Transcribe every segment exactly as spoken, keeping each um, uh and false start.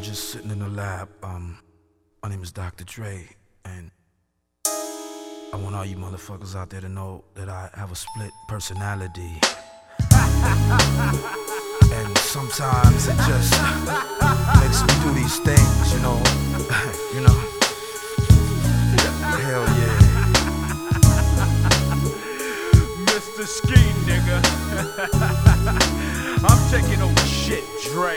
just sitting in the lab. Um, my name is Doctor Dre, and I want all you motherfuckers out there to know that I have a split personality. And sometimes it just makes me do these things, you know. You know. Hell yeah. Mister Ski, nigga. I'm taking over shit, Dre.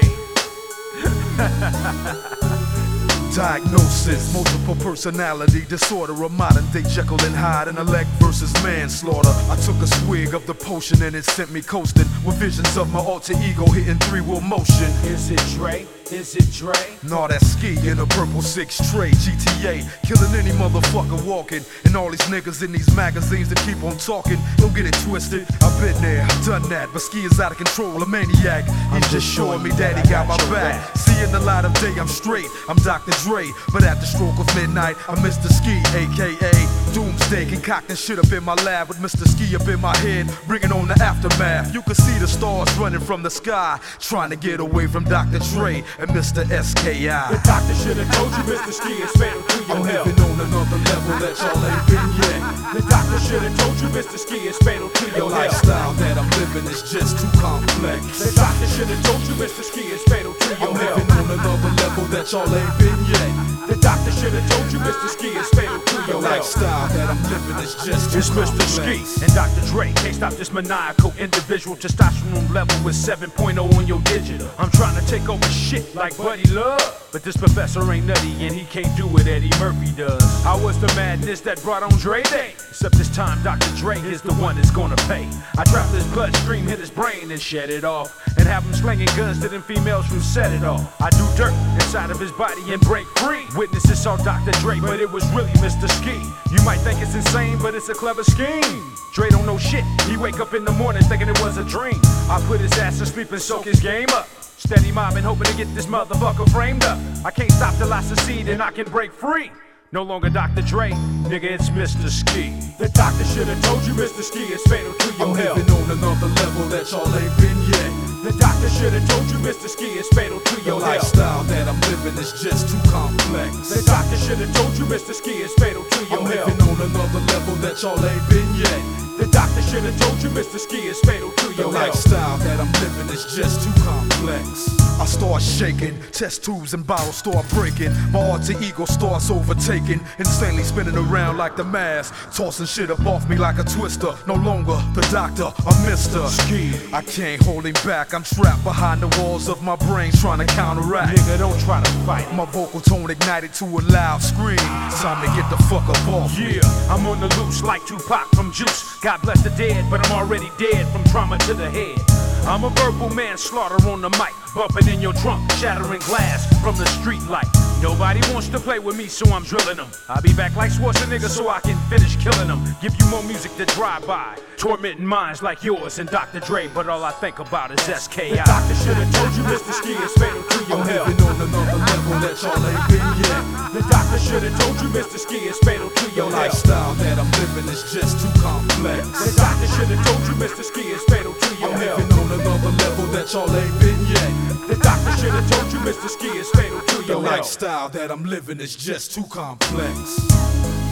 Diagnosis, multiple personality disorder, a modern day Jekyll and Hyde, intellect versus manslaughter. I took a swig of the potion and it sent me coasting with visions of my alter ego hitting three-wheel motion. Is it Dre? Is it Dre? Nah, that's Ski in a purple six tray G T A, killing any motherfucker walking. And all these niggas in these magazines that keep on talking, don't get it twisted. I've been there, I've done that, but Ski is out of control, a maniac. He's just showing me that he got my back. See, in the light of day, I'm straight. I'm Doctor Dre, but at the stroke of midnight, I'm Mister Ski, aka Doomsday, concocting shit up in my lab with Mister Ski up in my head, bringing on the aftermath. You can see the stars running from the sky, trying to get away from Doctor Dre and Mister S K I. The doctor should have told you Mister Ski is fatal to your I'm health. living on another level that y'all ain't been yet. The doctor should have told you Mister Ski is fatal to The your health. lifestyle that I'm living is just too complex. The doctor should have told you Mister Ski is fatal to your I'm health. living on another level that y'all ain't been yet. The doctor should have told you Mister Ski is fatal to The your health. lifestyle that I'm living is just too It's Mister complex. Ski and Doctor Dre. Can't stop this maniacal individual. Testosterone level with seven point oh on your digit. I'm trying to take over shit like Buddy Love, but this professor ain't nutty and he can't do what Eddie Murphy does. I was the madness that brought on Dre Day, except this time Doctor Dre is the one that's gonna pay. I trap his bloodstream, hit his brain and shed it off, and have him slinging guns to them females from set it off. I do dirt inside of his body and break free. Witnesses saw Doctor Dre, but it was really Mister Ski. You might think it's insane, but it's a clever scheme. Dre don't know shit, he wake up in the morning thinking it was a dream. I put his ass to sleep and soak his game up. Steady mobbing, hoping to get this motherfucker framed up. I can't stop till I succeed and I can break free. No longer Doctor Dre, nigga, it's Mister Ski. The doctor should have told you Mister Ski is fatal to your I'm health. living on another level that y'all ain't been yet. The doctor should have told you Mister Ski is fatal to The your health. lifestyle that I'm living is just too complex. The doctor should have told you Mister Ski is fatal to your I'm health. living on another level that y'all ain't been yet. The doctor should have told you Mister Ski is fatal to The your health. lifestyle that I'm living is just too complex. I start shaking, test tubes and bottles start breaking. My alter ego starts overtaking, insanely spinning around like the mask, tossing shit up off me like a twister. No longer the doctor, I'm Mister Ski. I can't hold him back, I'm trapped behind the walls of my brain trying to counteract. Nigga, don't try to fight. My vocal tone ignited to a loud scream. Time to get the fuck up off me. Yeah, I'm on the loose like Tupac from Juice. God bless the dead, but I'm already dead from trauma to the head. I'm a verbal manslaughter on the mic, bumping in your trunk, shattering glass from the street light. Nobody wants to play with me, so I'm drilling them. I'll be back like Schwarzenegger so I can finish killing them. Give you more music to drive by, tormenting minds like yours and Doctor Dre, but all I think about is S K I. The doctor should have told you Mister Ski is fatal to your I'm health. living on another level that y'all ain't been yet. The doctor should have told you Mister Ski is fatal to The your health. lifestyle that I'm living is just too complex. The doctor should have told you Mister Ski is fatal to your I'm health. living on another level that y'all ain't been yet. The doctor should have told you Mister Ski is fatal to The your health. lifestyle that I'm living is just too complex.